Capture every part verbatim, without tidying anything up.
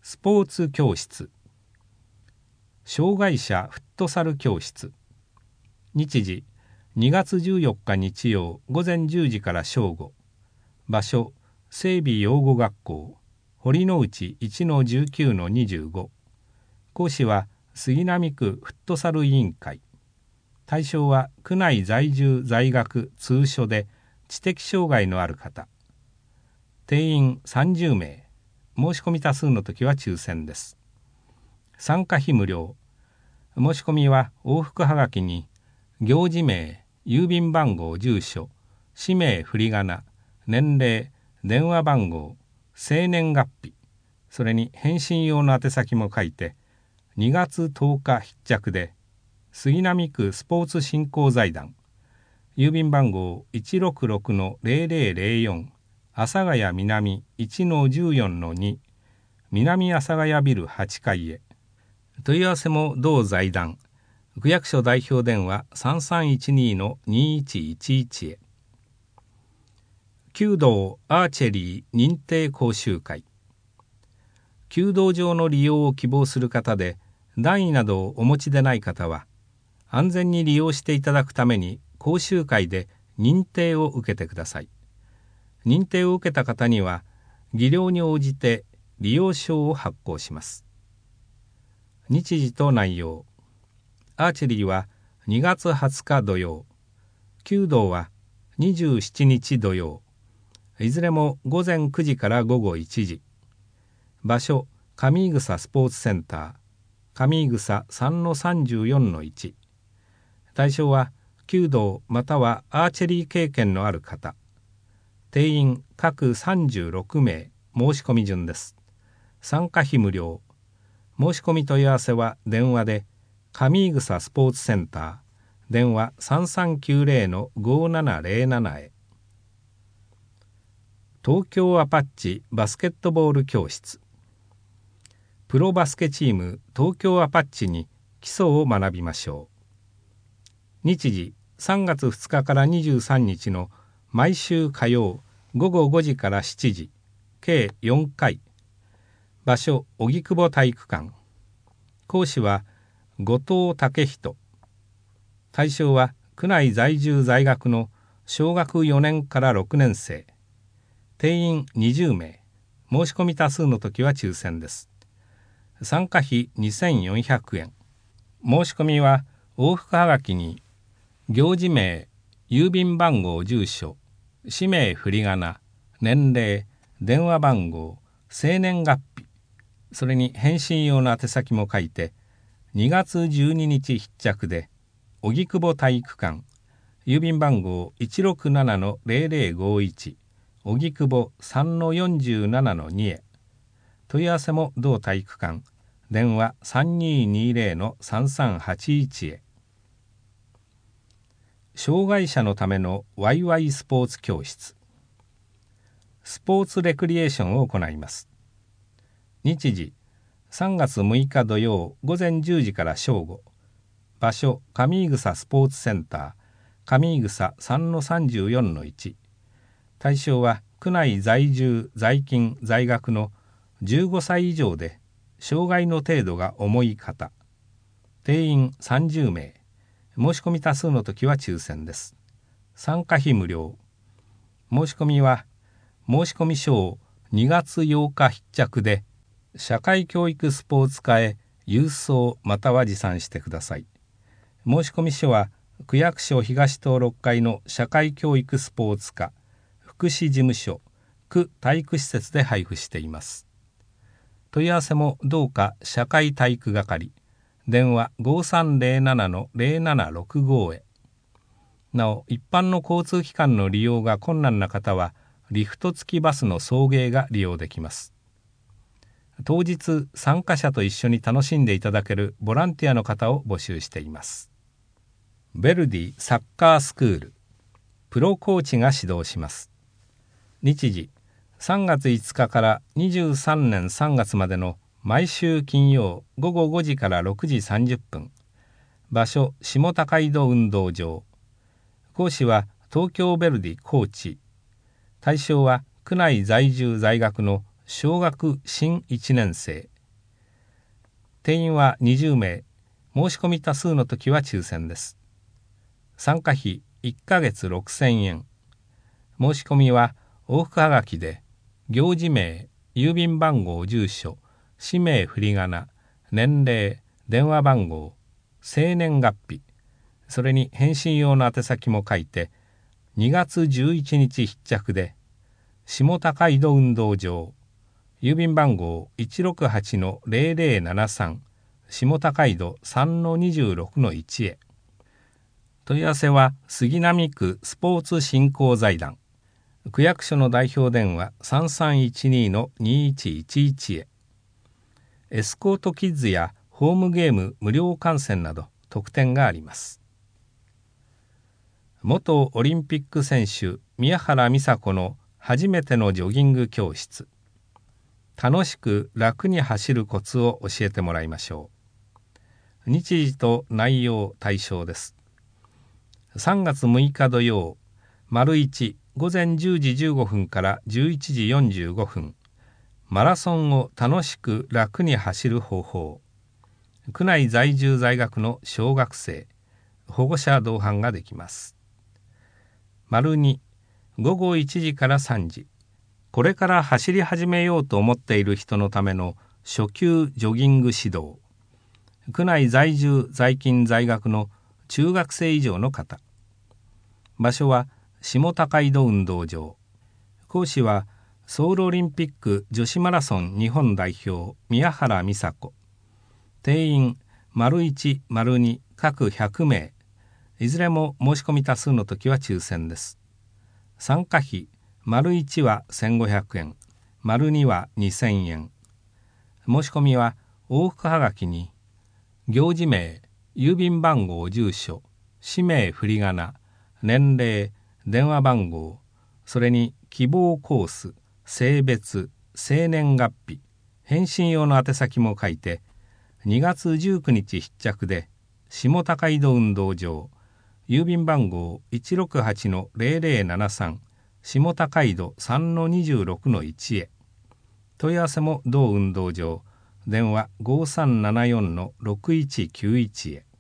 スポーツ教室、障害者フットサル教室。日時にがつじゅうよっか日曜午前じゅうじから正午。場所整備養護学校堀之内 いちのじゅうきゅうのにじゅうご。講師は杉並区フットサル委員会。対象は区内在住在学通所で知的障害のある方。定員さんじゅうめい。申し込み多数の時は抽選です。参加費無料。申し込みは往復はがきに行事名、郵便番号、住所、氏名、振り仮名、年齢、電話番号、生年月日、それに返信用の宛先も書いて、にがつとおか必着で、杉並区スポーツ振興財団、郵便番号 いちろくろくのぜろぜろぜろよん、阿佐ヶ谷南 いちのじゅうよんのに、南阿佐ヶ谷ビルはちかいへ。問い合わせも同財団、区役所代表電話 さんさんいちにのにいちいちいち へ。弓道アーチェリー認定講習会。弓道場の利用を希望する方で、段位などをお持ちでない方は、安全に利用していただくために講習会で認定を受けてください。認定を受けた方には、技量に応じて利用証を発行します。日時と内容。アーチェリーはにがつはつか土曜、弓道はにじゅうしちにち土曜、いずれも午前くじから午後いちじ。場所、上井草スポーツセンター、上井草 さんのさんじゅうよんのいち。対象は弓道またはアーチェリー経験のある方。定員各さんじゅうろくめい、申し込み順です。参加費無料。申し込み問い合わせは電話で、上井草スポーツセンター、電話 さんさんきゅうぜろのごななぜろなな へ。東京アパッチバスケットボール教室。プロバスケチーム東京アパッチに基礎を学びましょう。日時さんがつふつかからにじゅうさんにちの毎週火曜ごごごじからしちじ、計よんかい。場所荻窪体育館。講師は後藤武人。対象は区内在住在学の小学よねんからろくねんせい。定員にじゅうめい。申し込み多数の時は抽選です。参加費にせんよんひゃくえん。申し込みは往復はがきに行事名、郵便番号、住所、氏名、振り仮名、年齢、電話番号、生年月日、それに返信用の宛先も書いて、にがつじゅうににち必着で、荻窪体育館、郵便番号 いちろくななのぜろぜろごいち、荻窪 さんのよんじゅうななのに へ。問い合わせも同体育館、電話 さんにーにーぜろのさんさんはちいち へ。障害者のためのワイワイスポーツ教室。スポーツレクリエーションを行います。日時さんがつむいか土曜午前じゅうじから正午。場所上井草スポーツセンター、上井草 さんのさんじゅうよんのいち。対象は区内在住在勤在学のじゅうごさい以上で障害の程度が重い方。定員さんじゅうめい。申し込み多数の時は抽選です。参加費無料。申し込みは申し込み書をにがつようか必着で、社会教育スポーツ課へ郵送または持参してください。申し込み書は区役所東東ろっかいの社会教育スポーツ課福祉事務所区体育施設で配布しています。問い合わせも同課社会体育係、電話 ごさんぜろななのぜろななろくご へ。なお一般の交通機関の利用が困難な方はリフト付きバスの送迎が利用できます。当日参加者と一緒に楽しんでいただけるボランティアの方を募集しています。ヴェルディサッカースクール、プロコーチが指導します。日時さんがついつかからにじゅうさんねんさんがつまでの毎週金曜ごごごじからろくじさんじゅっぷん。場所下高井戸運動場。講師は東京ヴェルディコーチ。対象は区内在住在学の小学新いちねんせい。 定員はにじゅうめい、申し込み多数の時は抽選です。参加費いっかげつろくせんえん。申し込みは往復はがきで、行事名、郵便番号、住所、氏名、振り仮名、年齢、電話番号、生年月日、それに返信用の宛先も書いて、にがつじゅういちにち必着で、下高井戸運動場、郵便番号 いちろくはちのゼロゼロななさん、下高井戸 さんのにじゅうろくのいち へ。問い合わせは杉並区スポーツ振興財団。区役所の代表電話 さんさんいちにのにいちいちいち へ。エスコートキッズやホームゲーム無料観戦など特典があります。元オリンピック選手宮原美佐子の初めてのジョギング教室。楽しく楽に走るコツを教えてもらいましょう。日時と内容対象です。さんがつむいか土曜、丸いち、ごぜんじゅうじじゅうごふんからじゅういちじよんじゅうごふん、マラソンを楽しく楽に走る方法。区内在住在学の小学生、保護者同伴ができます。丸に、ごごいちじからさんじ、これから走り始めようと思っている人のための初級ジョギング指導。区内在住在勤在学の中学生以上の方。場所は下高井戸運動場。講師はソウルオリンピック女子マラソン日本代表宮原美佐子。定員丸いち、丸に各ひゃくめい。いずれも申し込み多数の時は抽選です。参加費丸いちはせんごひゃくえん、丸にはにせんえん。申し込みは往復はがきに行事名、郵便番号、住所、氏名、振り仮名、年齢、電話番号、それに希望コース、性別、生年月日、返信用の宛先も書いて、にがつじゅうくにち必着で、下高井戸運動場、郵便番号 いちろくはちのゼロゼロななさん、下高井戸 さんのにじゅうろくのいち へ。問い合わせも同運動場、電話 ごさんななよんのろくいちきゅういち へ。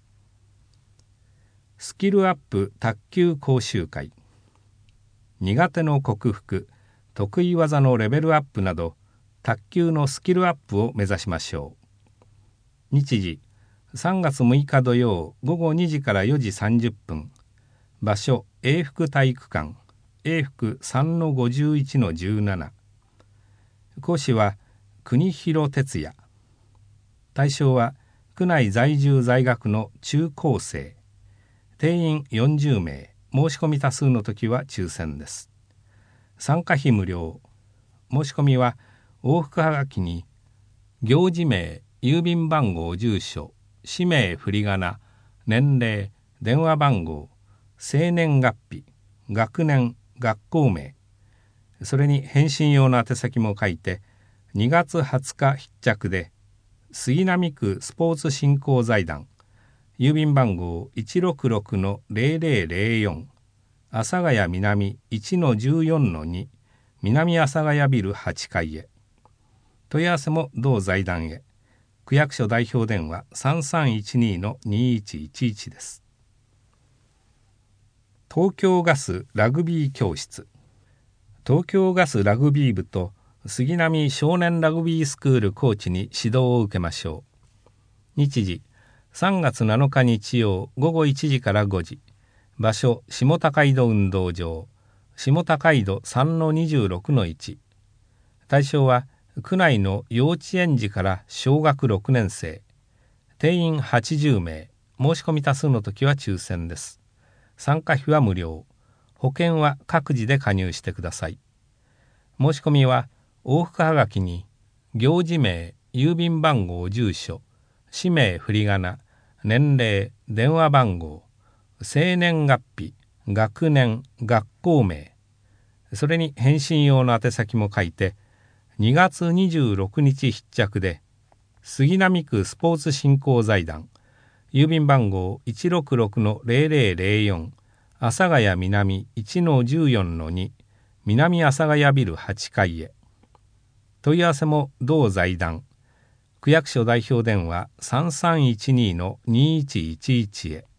スキルアップ卓球講習会。苦手の克服、得意技のレベルアップなど、卓球のスキルアップを目指しましょう。日時、さんがつむいか土曜ごごにじからよじさんじゅっぷん。場所、永福体育館、永福 さんのごじゅういちのじゅうなな。講師は国広哲也。対象は区内在住在学の中高生。定員よんじゅうめい、申し込み多数の時は抽選です。参加費無料。申し込みは往復はがきに行事名、郵便番号、住所、氏名、振り仮名、年齢、電話番号、生年月日、学年、学校名、それに返信用の宛先も書いて、にがつはつか必着で、杉並区スポーツ振興財団、郵便番号 いちろくろくのゼロゼロゼロよん、阿佐ヶ谷南 いちのじゅうよんのに、南阿佐ヶ谷ビルはちかいへ。問い合わせも同財団へ。区役所代表電話 さんさんいちにのにいちいちいち です。東京ガスラグビー教室。東京ガスラグビー部と杉並少年ラグビースクールコーチに指導を受けましょう。日時、さんがつなのか日曜ごごいちじからごじ。場所、下高井戸運動場、下高井戸 さんのにじゅうろくのいち。対象は区内の幼稚園児から小学ろくねんせい。定員はちじゅうめい、申し込み多数の時は抽選です。参加費は無料。保険は各自で加入してください。申し込みは往復はがきに行事名、郵便番号、住所、氏名、振り仮名、年齢、電話番号、生年月日、学年、学校名、それに返信用の宛先も書いて、にがつにじゅうろくにち必着で、杉並区スポーツ振興財団、郵便番号 いちろくろくのゼロゼロゼロよん、阿佐ヶ谷南 いちのじゅうよんのに、南阿佐ヶ谷ビルはちかいへ。問い合わせも同財団。 区役所代表電話 さんさんいちに のにいちいちいち へ。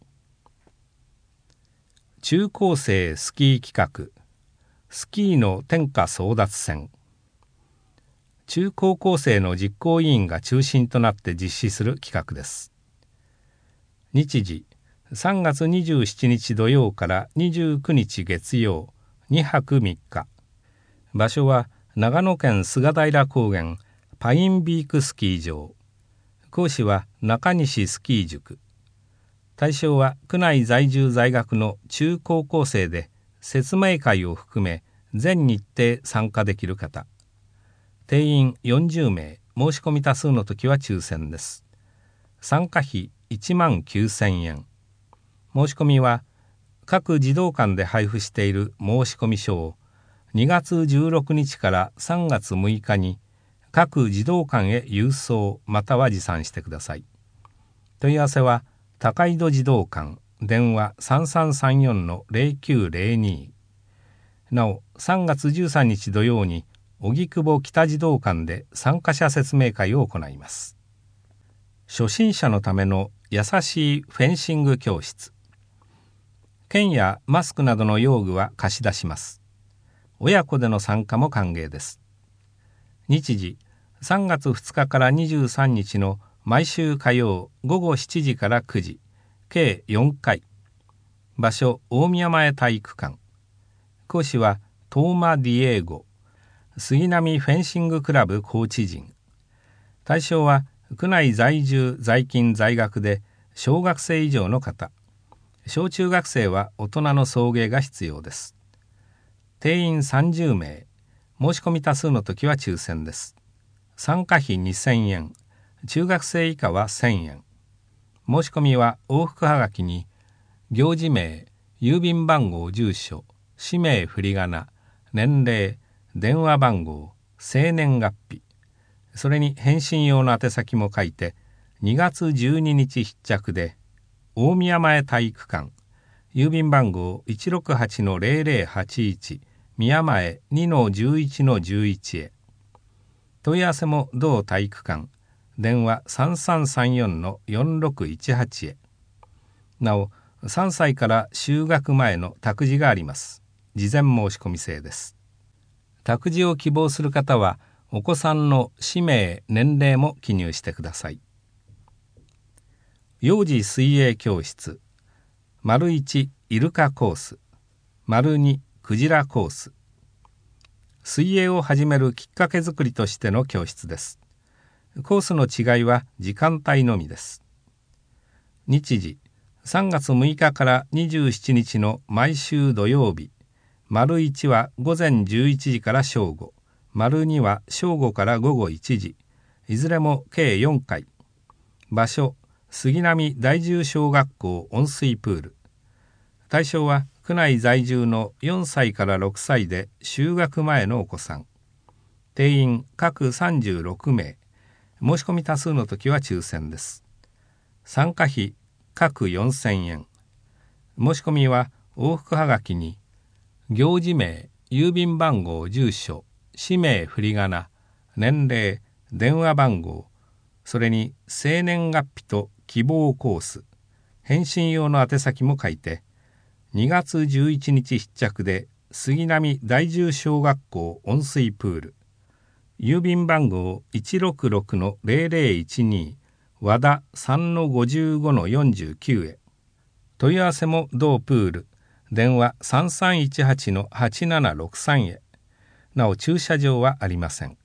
中高生スキー企画、スキーの天下争奪戦。中高校生の実行委員が中心となって実施する企画です。日時、さんがつにじゅうしちにち土曜からにじゅうくにち月曜、にはくみっか。場所は長野県菅平高原パインビークスキー場。講師は中西スキー塾。対象は区内在住在学の中高校生で、説明会を含め全日程参加できる方。定員よんじゅうめい、申し込み多数の時は抽選です。参加費いちまんきゅうせんえん。申し込みは各児童館で配布している申込書をにがつじゅうろくにちからさんがつむいかに各児童館へ郵送または持参してください。問い合わせは高井戸児童館、電話 さんさんさんよん のゼロきゅうゼロに。なお、さんがつじゅうさんにち土曜に荻窪北児童館で参加者説明会を行います。初心者のための優しいフェンシング教室。剣やマスクなどの用具は貸し出します。親子での参加も歓迎です。日時、さんがつふつかからにじゅうさんにちの毎週火曜ごごしちじからくじ、計よんかい。場所、大宮前体育館。講師はトーマ・ディエーゴ、杉並フェンシングクラブコーチ陣。対象は区内在住在勤在学で小学生以上の方。小中学生は大人の送迎が必要です。定員さんじゅうめい、申し込み多数の時は抽選です。参加費にせんえん、中学生以下はせんえん。申し込みは往復はがきに行事名、郵便番号、住所、氏名、振り仮名、年齢、電話番号、生年月日、それに返信用の宛先も書いて、にがつじゅうににち必着で大宮前体育館、郵便番号 いちろくはちのゼロゼロはちいち、宮前 にのじゅういちのじゅういち へ。問い合わせも同体育館、電話 さんさんさんよんのよんろくいちはち へ。なお、さんさいから就学前の託児があります。事前申し込み制です。託児を希望する方は、お子さんの氏名、年齢も記入してください。幼児水泳教室。丸いち、イルカコース。丸に、クジラコース。水泳を始めるきっかけ作りとしての教室です。コースの違いは時間帯のみです。日時、さんがつむいかからにじゅうしちにちの毎週土曜日。丸いちは午前じゅういちじから正午。丸には正午から午後いちじ。いずれも計よんかい。場所、杉並第十小学校温水プール。対象は区内在住のよんさいからろくさいで就学前のお子さん。定員各さんじゅうろくめい。申し込み多数の時は抽選です。参加費各よんせんえん。申し込みは往復はがきに行事名、郵便番号、住所、氏名、振り仮名、年齢、電話番号、それに生年月日と希望コース、返信用の宛先も書いて、にがつじゅういちにち必着で杉並第十小学校温水プール、郵便番号 いちろくろくのゼロゼロいちに、和田 さんのごじゅうごのよんじゅうきゅう へ。問い合わせも同プール、電話 さんさんいちはちのはちななろくさん へ。なお駐車場はありません。